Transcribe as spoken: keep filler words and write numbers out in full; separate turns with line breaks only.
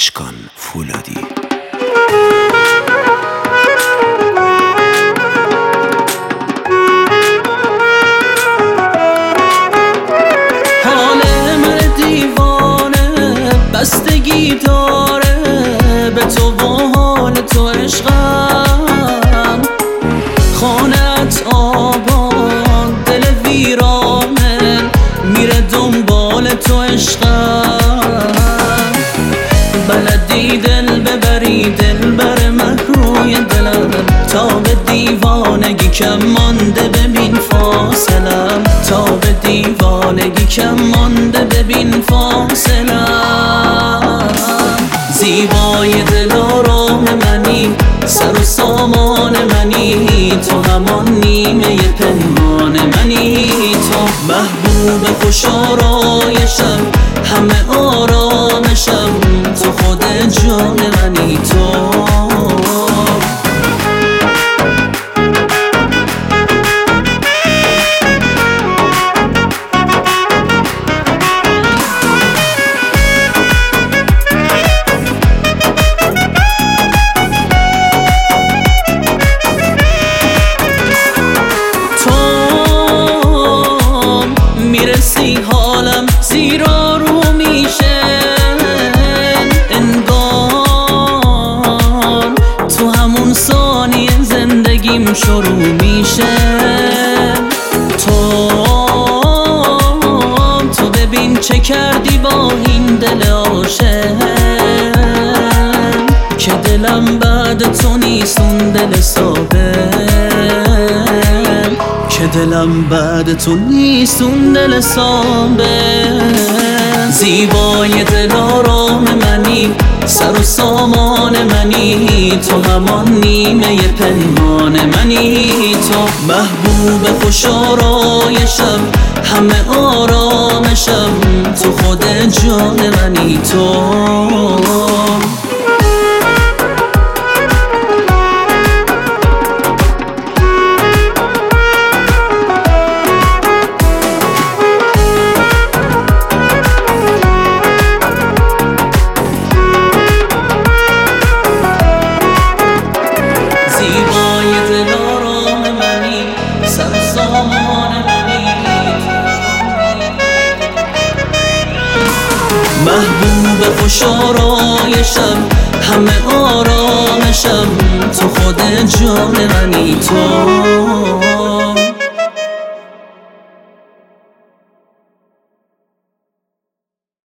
اشکان فولادی.
حال من دیوانه بستگی داره به تو و حال تو عشقم. خانت آبان دل ویرانه میره دنبال تو عشقم. بلدی دل ببری دل بر مکروی دلم تا به دیوانگی کم مانده ببین فاصلم. تا به دیوانگی کم مانده ببین فاصلم. زیبای دل آرام منی سر و سامان منی تو همان نیمه پنهان منی. تو محبوب خوش آرایشم همه آرامشم تو خود جان منی. تو میرسی حالم زیرا رو میشه انگار تو همون ثانیه زندگیم شروع میشه. تو تو ببین چه کردی با این دل عاشق که دلم بعد تو نیست اون دل ثابت. که دلم بعد تو نیست اون دل ثابت. زیبای دل آرام منی سر و سامان منی تو همان نیمه پنهان منی. تو محبوب خوش آرایشم همه آرامشم تو خود جان منی. تو محبوب خوش آرایشم همه آرامشم تو خود جان منی. تو